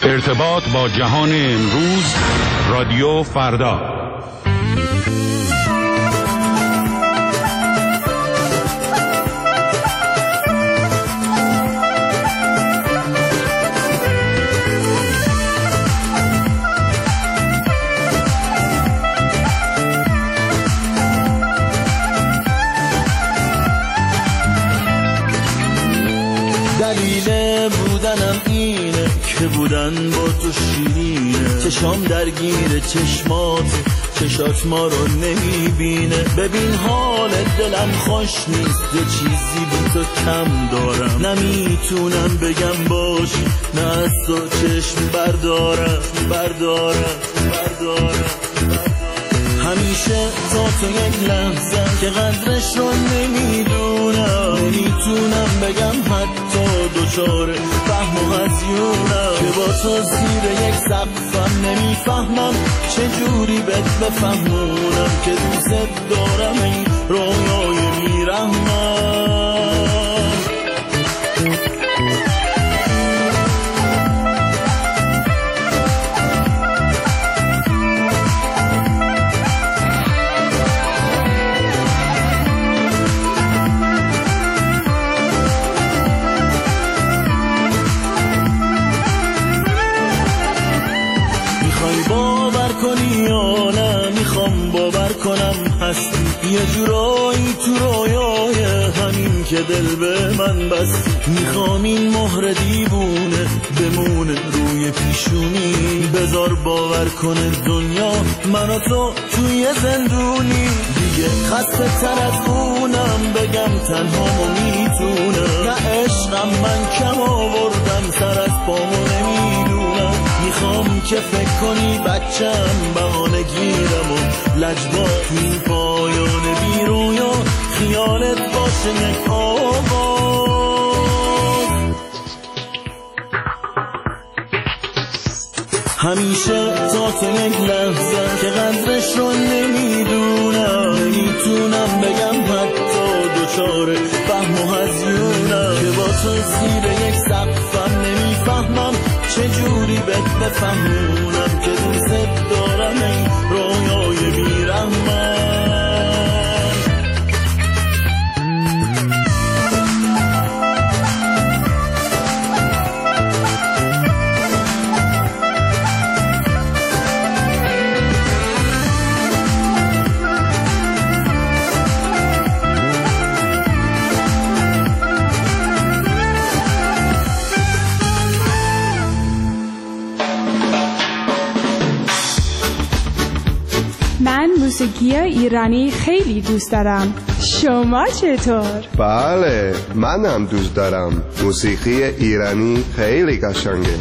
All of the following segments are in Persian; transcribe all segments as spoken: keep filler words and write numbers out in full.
ارتباط با جهان امروز، رادیو فردا. دلیل بودنم اینه که بودن با تو شیرینه، چشام درگیر چشمات، چشات ما رو نمیبینه. ببین حال دلم خوش نیست، یه چیزی بی تو کم دارم، نمیتونم بگم باش، نه از تو چشم بردارم بردارم بردارم همیشه تا تو یک لحظه که قدرش رو نمیدونم، نمیتونم بگم حتی دوچاره فهم و هزیونم، که با تو زیر یک سقفم نمیفهمم چجوری بهت بفهمونم که دوست دارم این رویای میرحمم. باور کنی یا نه، میخوام باور کنم هستی یه جورایی تو رویای همین که دل به من بستی. میخوام این مهر دیوونه بمونه روی پیشونی، بذار باور کنه دنیا من و تو توی زندونی. دیگه خسته تر از اونم بگم تنها میتونم، نه عشقم من کم آوردم سر از پامو نمیدونم. میخوام که فکر کنی بچم بهانه گیرم و لجبا توی پایان بی رویا خیالت باشه یک آواز. همیشه تا تو یک لحظه که قدرش رو نمیدونم، نمیتونم بگم حتی دوچاره فهم و هزیونم، که با تو زیر یک سقفم نمیفهمم چجوری بهت بفهمونم که دوست دارم این رویای بیرحمم. من موسیقی ایرانی خیلی دوست دارم. شما چطور؟ بله، منم دوست دارم. موسیقی ایرانی خیلی قشنگه.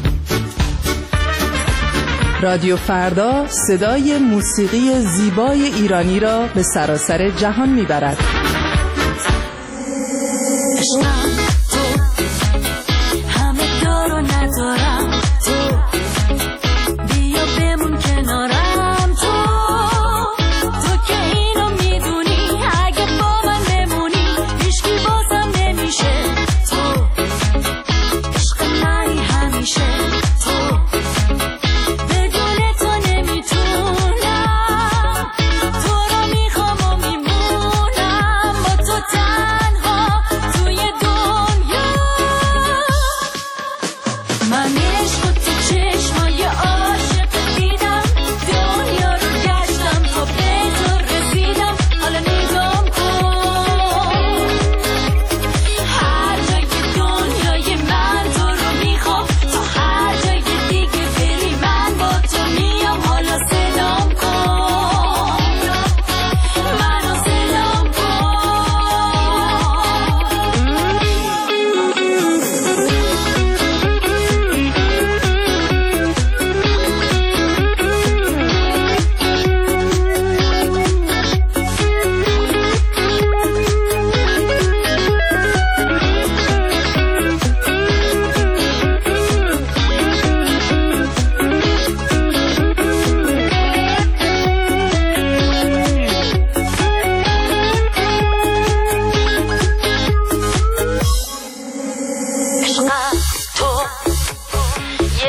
رادیو فردا صدای موسیقی زیبای ایرانی را به سراسر جهان میبرد.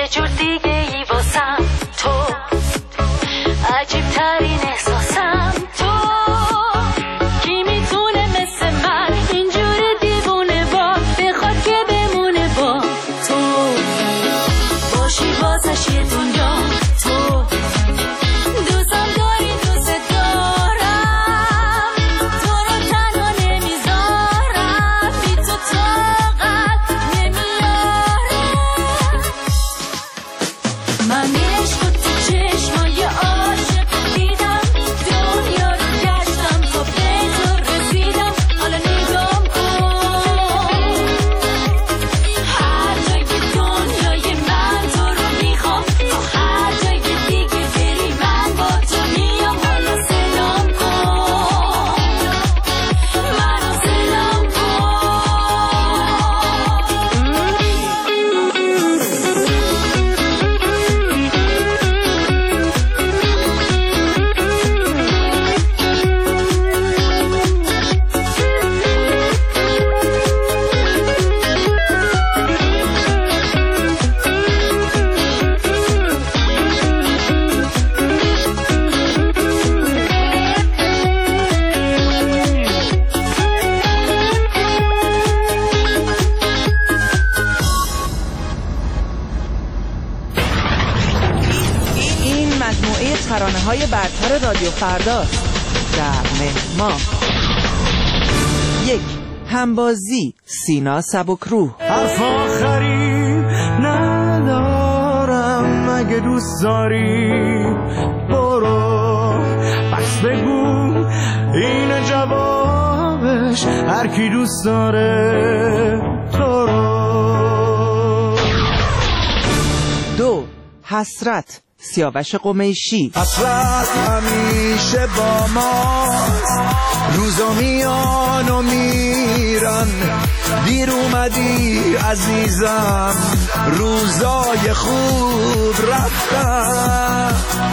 یه جور دیگه ای واسم تو، عجیب ترین احساسم تو. کی میتونه مثل من اینجور دیوونه با بخواد که بمونه با تو، باشی واسش یه دنیا تو. دوستم داری دوست دارم، تو رو تنها نمیذارم، بی تو طاقت نمیارم. من عشق تو چشمای عاشق دیدم، دنیا رو گشتم تا به تو رسیدم. حالا نگام کن، هر جای دنیای من تو رو میخوام، تا هر جای دیگه بری من با تو میام. حالا سلام کن، منو سلام این مجموعه ترانه‌های برتر رادیو فرداست. در مهر ماه یک، همبازی سینا سبکروح. حرف آخری ندارم، اگه دوست داری برو، بس بگو این جوابش، هر کی دوست داره تو رو. دو، حسرت سیاوش قمیشی. حسرت همیشه با ما، روزا میان و میرن، دیر اومدی عزیزم، روزای خوب رفتن.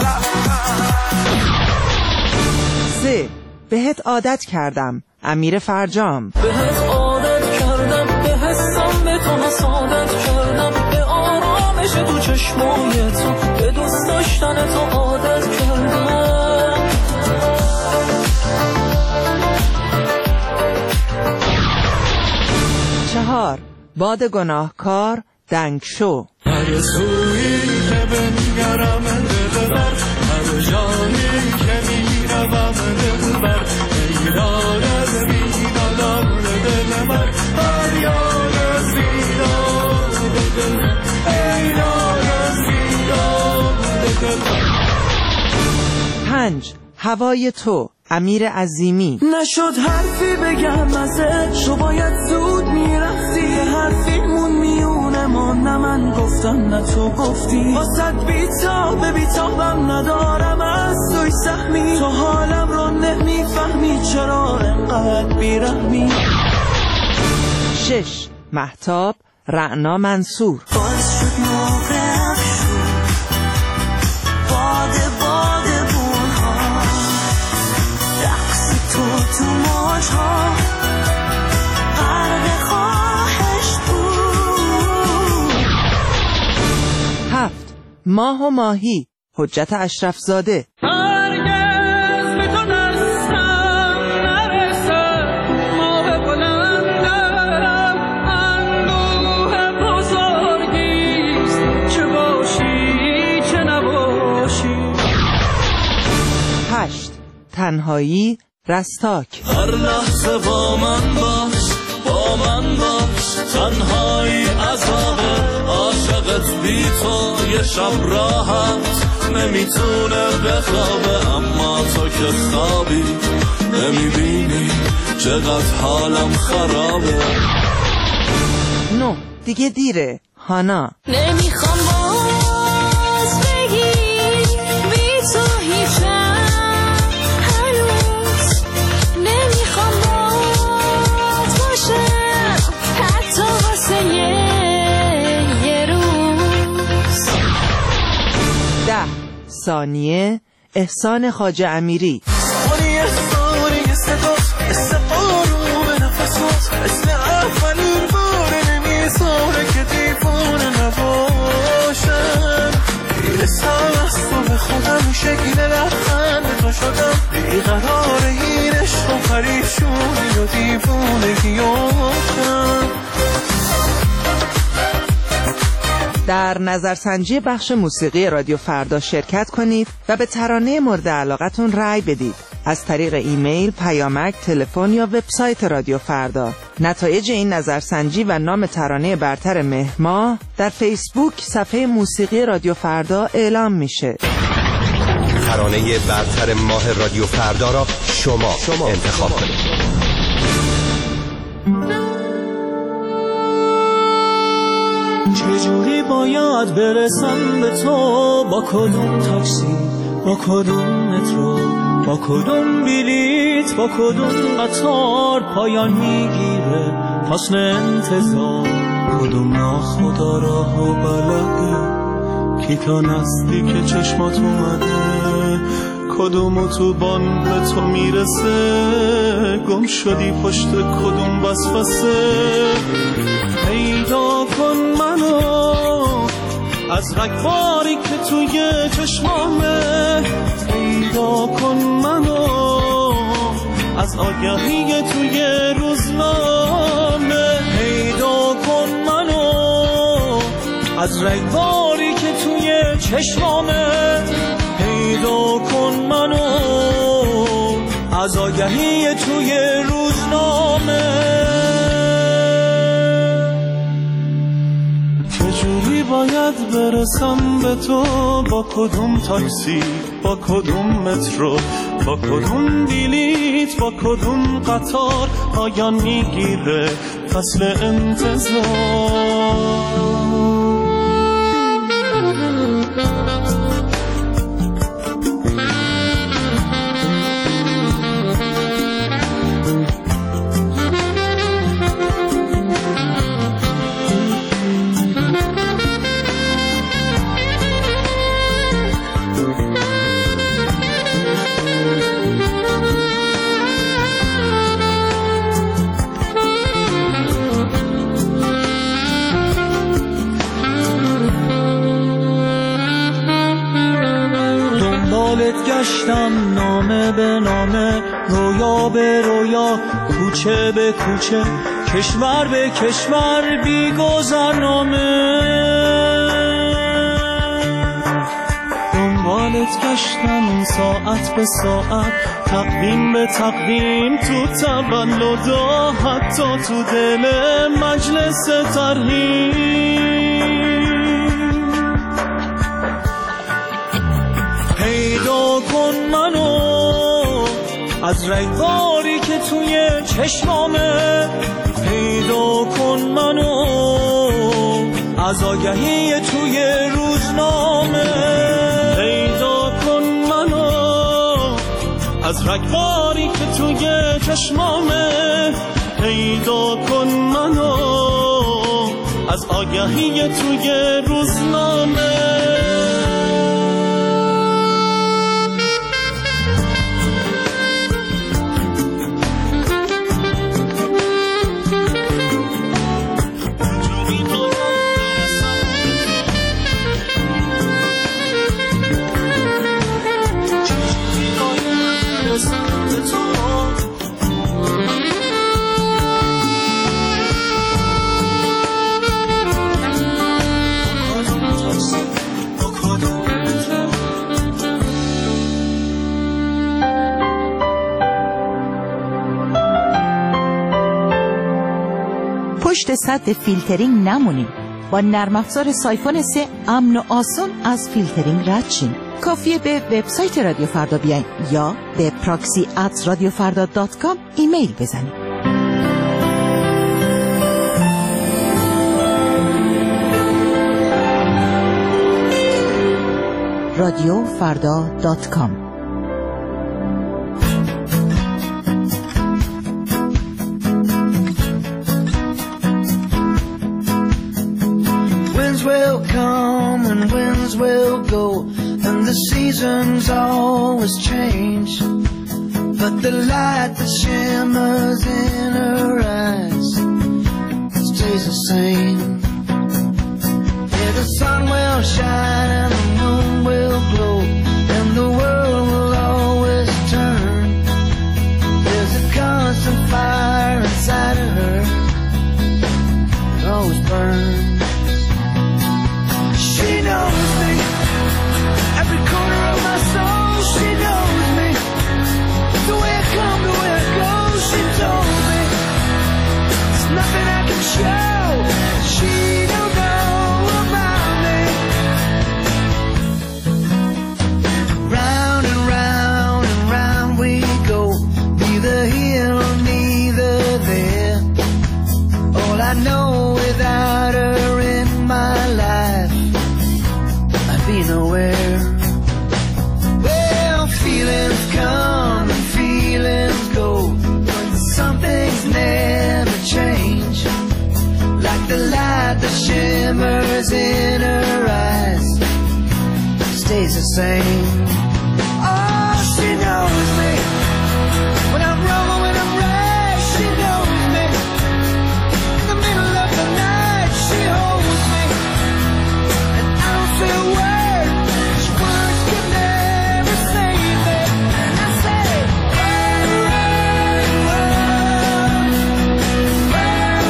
سه، بهت عادت کردم امیر فرجام. بهت عادت کردم، به حسم به تو حسادت کردم، به آرامش تو چشمای تو، به دوست داشتن تو عادت کردم. چهار، باد گناهکار دنگ شو. هر سویی که بنگرم دلبر، هر جایی که میروم دلبر، ایران از بیدادم دلبر، فریاد از بیداد دلبر، ایران از بیداد دلبر. پنج، هوای تو امیر عظیمی. نشد حرفی بگم ازت، تو باید زود میرفتی، حرفیمون میونه ما، نه من گفتم نه تو گفتی. واسد بیتاب بیتابم ندارم از توی سهمی، تو حالم رو نمیفهمی چرا انقدر بیرحمی. شش، مهتاب رعنا منصور. باعث شد موقع شد باد باد بونها، رقص تو تو موجها، غرق خواهش بود. هفت، ماه و ماهی حجت اشرف زاده. هرگز به تو دستم نرسد، ما به بلندم اندوه بزرگیست، چه باشی چه نباشی. هشت، تنهایی رستاک. هر لحظه با من باش، با من باش، تنهایی عذابه، عاشقت بی تو یه شب راحت نمیتونه بخوابه، اما تو که خوابی نمیبینی چقدر حالم خرابه. نه، دیگه دیره هانا. نمیخوام باز بگی بی تو هیچم، هنوز نمیخوام باز باشم، حتی واسه یه روز. ده، ثانیه احسان خواجه امیری. ثانیه ثانیه صداست، مثل آروم نفسات، مثل اولین بار نمیذاره که دیوانه نباشه. شکل لبخند تو شدم، بیقرار این عشق و پریشونی و دیوونگی افتم. در نظرسنجی بخش موسیقی رادیو فردا شرکت کنید و به ترانه مورد علاقتون رأی بدید از طریق ایمیل، پیامک، تلفن یا وبسایت رادیو فردا. نتایج این نظرسنجی و نام ترانه برتر مهر ماه در فیسبوک صفحه موسیقی رادیو فردا اعلام میشه. ترانه برتر ماه رادیو فردا را شما, شما انتخاب کنید. چجوری باید برسم به تو؟ با کدوم تاکسی، با کدوم مترو، با کدوم بلیت، با کدوم قطار پایان میگیره فصل انتظار؟ کدوم ناخدا راه و بلده کی تا نزدیک چشمات اومده؟ کدوم اتوبان به تو میرسه؟ گم شدی پشت کدوم وسوسه؟ پیدا کن منو از رگباری که توی چشمامه، پیدا کن منو از آگهی توی روزنامه، پیدا کن منو از رگباری که توی چشمامه، پیدا کن منو از آگهی توی روزنامه. چجوری باید برسم به تو؟ با کدوم تاکسی، با کدوم مترو، با کدوم بلیت، با کدوم قطار پایان میگیره فصل انتظار؟ گشتم نامه به نامه، رویا به رویا، کوچه به کوچه، کشور به کشور، بی گذرنامه. دنبالت گشتم ساعت به ساعت، تقویم به تقویم، تو تولدا، حتی تو دل مجلس ترحیم. پیدا کن منو از رگباری که توی چشمامه، پیدا کن منو از آگهی توی روزنامه، پیدا کن منو از رگباری که توی چشمامه، پیدا کن منو از آگهی توی روزنامه. پشت سد فیلترینگ نمونین. با نرم افزار سایفون سه امن و آسان از فیلترینگ رد شین. کافیه به وبسایت رادیو فردا بیاین یا به پراکسی ات رادیو فردا دات کام ایمیل بزنید. رادیو فردا دات کام. Will come and winds will go, and the seasons always change, but the light that shimmers in her eyes stays the same. Yeah, the sun will shine and the moon will glow, and the stays the same. Oh, she knows me. When I'm wrong or when I'm right, she knows me. In the middle of the night, she holds me. And I don't say a word, 'cause words can never save me. And I say, run, run, run, run,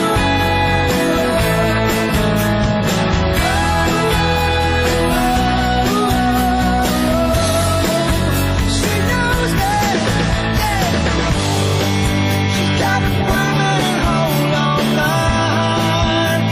run. She knows me. She got a permanent hold on my heart.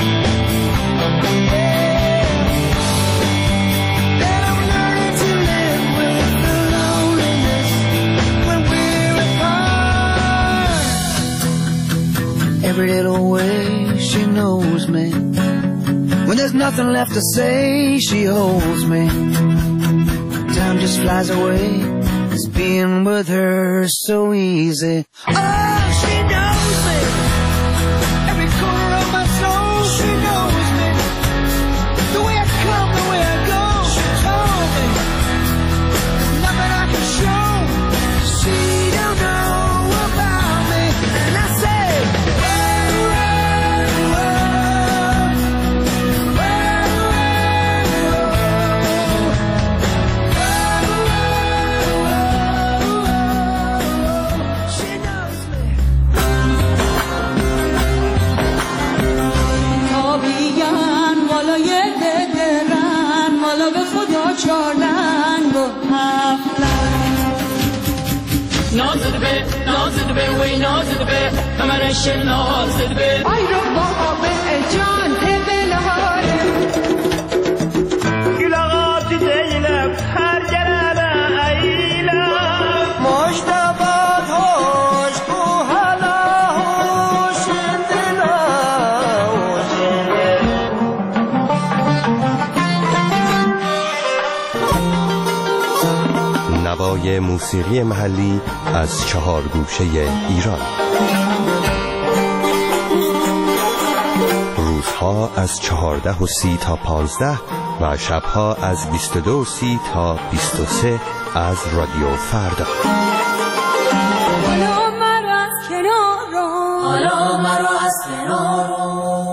Then I'm learning to live with the loneliness when we're apart. Every little way she knows me. When there's nothing left to say, she holds me. Time just flies away. It's being with her so easy. Oh, she knows me. Every corner of my soul, she knows me. The way I come, the way I go, she told me. There's nothing I can show she don't know about me. And I say, run, run, run, run, run. She knows me. آبیان بالای درن مالا به خدا چار رنگ و هفت رنگ نازده به نازده به وی نازده به کمرش نازده به آی رو بابا به جان بلاره گلاغات دیلم هر گلبه ایلم مشتبات هوش کو حالا هوش دلا نوای موسیقی محلی از چهار گوشه ایران. روزها از چهارده و سی تا پانزده و شبها از بیست و دو و سی تا بیست و سه از رادیو فردا. حالا مرا از کنار رو حالا مرا از کنار رو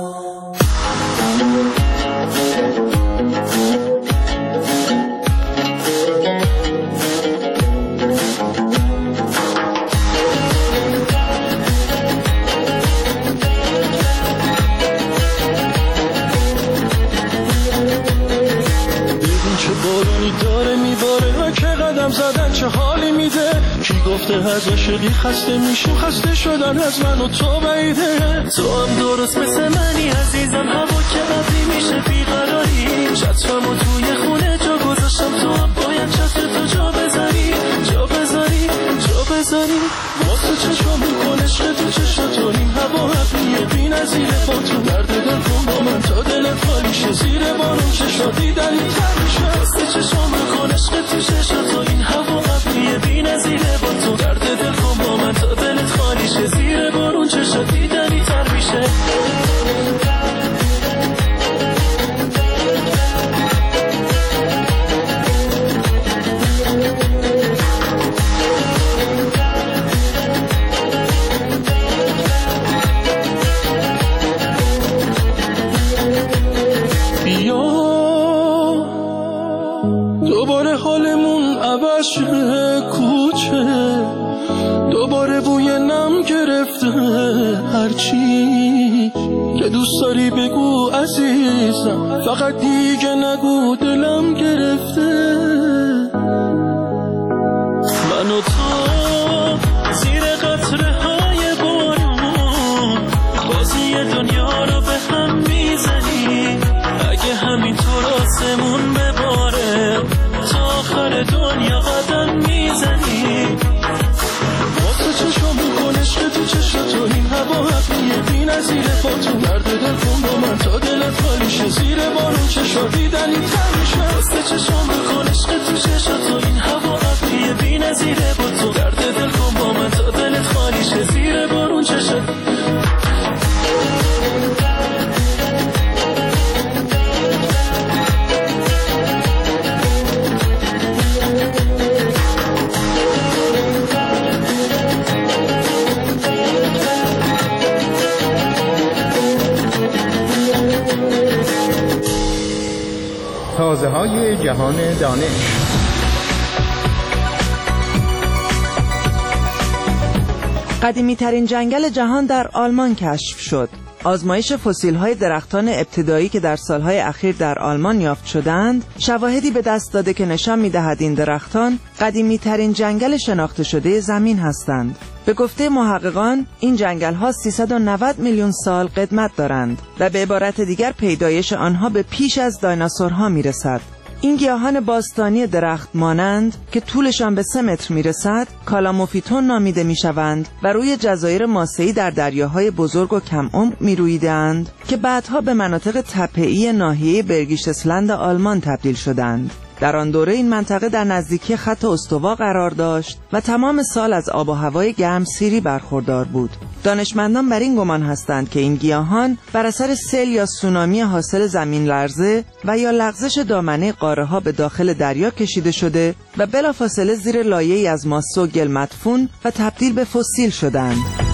چه بارونی داره میباره که قدم زدن چه حالی میده کی گفته از عشقی خسته میشیم خسته شدن از من و تو بعیده تو هم درست مثل منی عزیزم هوا که قبلی میشه بیقراری چترمو توی خونه جا گذاشتم تو هم باید چتر تو جا بذاری جا بذاری جا بذاری واسه چشم میکن عشق تو چشم تو این هوا حقیه بی نظیره با تو درد دل کن با من تا دلت خالیشه زیر بارون چه شادی دلی تر میشه واسه چشم میکن عشق تو چشم تو این هوا حقیه بی نظیره با تو درد دل کن با من تا دلت خالیشه زیر بارون چه شادی دلی تر میشه دوباره حالمون عوض شده کوچه دوباره بوی نم گرفته هرچی که دوست داری بگو عزیزم فقط دیگه نگو دلم گرفته من و تو زیر قطره های بارون بازی دنیا رو به هم میزنی اگه همینطور آسمون بباره تا آخر دنیا قدم میزنی واسه چشم میکن عشق تو چشم تو این هوا حقیه بی نظیره با تو درد دل کن با من تا دلت خالیشه زیر بارون چه شادی دلی تر میشه واسه چشم میکن عشق تو چشم تو این هوا حقیه بی نظیره با تو درد دل کن با من تا دلت خالیشه زیر بارون چه شادی تازه های جهان دانش. قدیمی ترین جنگل جهان در آلمان کشف شد. آزمایش فسیل‌های درختان ابتدایی که در سالهای اخیر در آلمان یافت شدند، شواهدی به دست داده که نشان می‌دهد این درختان قدیمی‌ترین جنگل شناخته شده زمین هستند. به گفته محققان، این جنگل‌ها سیصد و نود میلیون سال قدمت دارند و به عبارت دیگر پیدایش آنها به پیش از دایناسورها می‌رسد. این گیاهان باستانی درخت مانند که طولشان به سه متر میرسد کالاموفیتون نامیده میشوند و روی جزایر ماسه‌ای در دریاهای بزرگ و کم عمق میرویدند که بعدها به مناطق تپه‌ای ناحیه برگیشتسلند آلمان تبدیل شدند. در آن دوره این منطقه در نزدیکی خط استوا قرار داشت و تمام سال از آب و هوای گرمسیری برخوردار بود. دانشمندان بر این گمان هستند که این گیاهان بر اثر سیل یا سونامی حاصل زمین لرزه و یا لغزش دامنه قاره‌ها به داخل دریا کشیده شده و بلافاصله زیر لایه‌ای از ماسه و گل مدفون و تبدیل به فسیل شدند.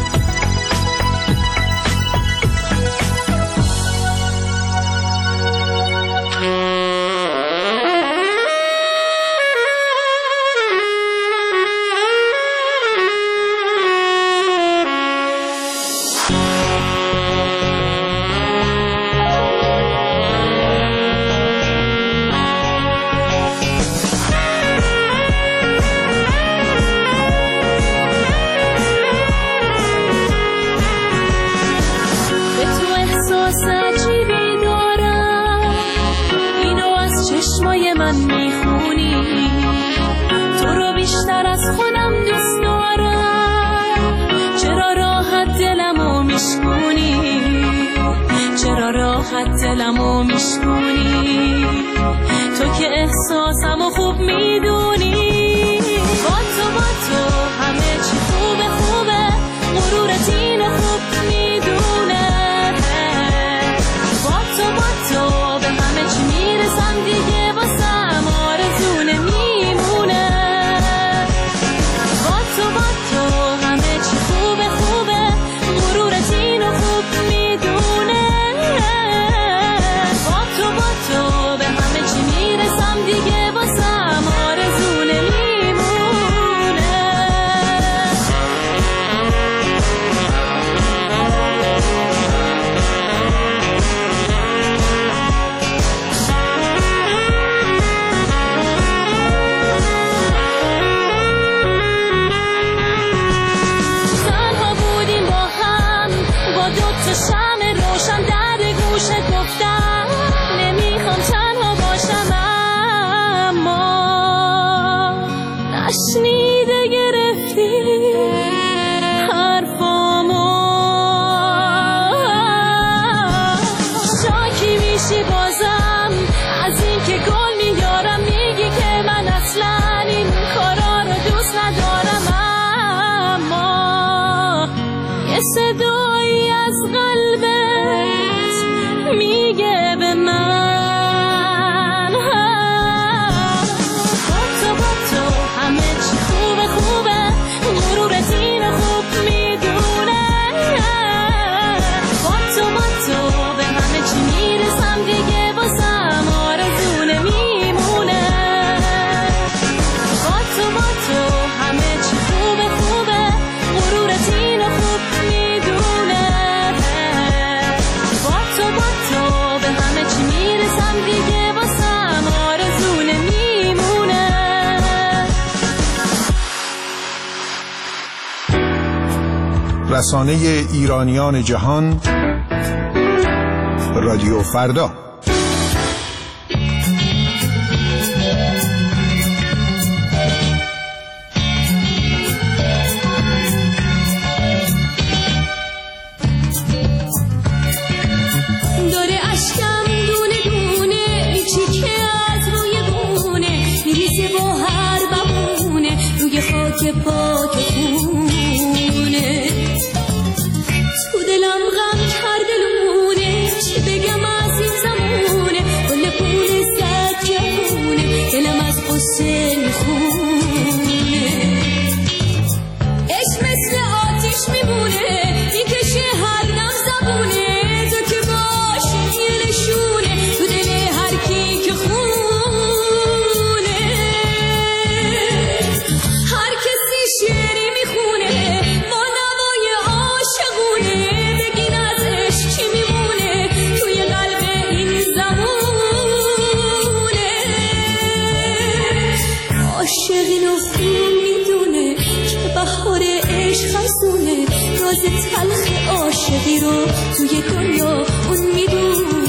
دلمو میشکنی تو که احساسمو خوب میدونی. با تو با تو همه چی خوبه خوبه غرورت اینو خوب میدونه. با تو با تو به همه چی میرسم دیگه واسم آرزونه میمونه. با تو با تو همه چی خوبه خوبه غرورت اینو خوب میدونه. دیگه واسم آرزونه میمونه. تنها بودیم با هم با دو تا شمع روشن در گوشت گفتم نمیخوام تنها باشم. نشنیده گرفتی حرفامو شاکی میشی بازم از این که گل میارم میگی که من اصلا این کارا رو دوست ندارم. اما یه صدایی از قلبت میگه به من رسانه ایرانیان جهان رادیو فردا. داره اشکم دونه دونه چیکه از روی بونه میریزه با هر بمونه روی خاک پاک خونه. تو دلم غم کرده لونه چی بگم از این زمونه کل پول زد جهونه دلم از قصه میخونه. عشق مثل آتیش میمونه میکشه هر دم زبونه تو که باشی یه نشونه تو دل هر کی که خونه. راز تلخ عاشقی رو توی دنیا اون میدونه.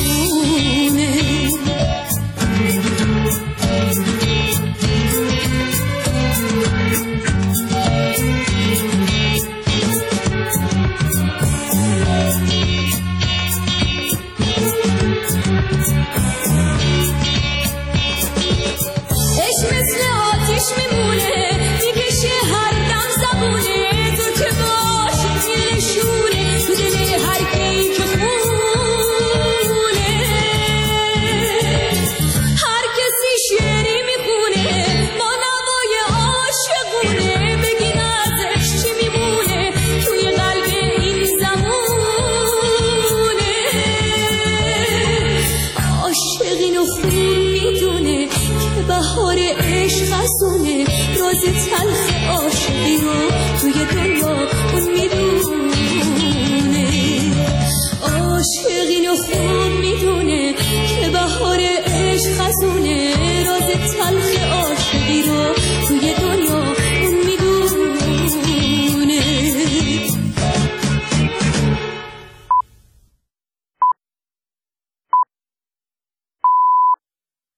تلخ عاشقی رو توی دنیا اون میدونه. عاشقینو خوب میدونه که بهار عشق خزونه. راز تلخ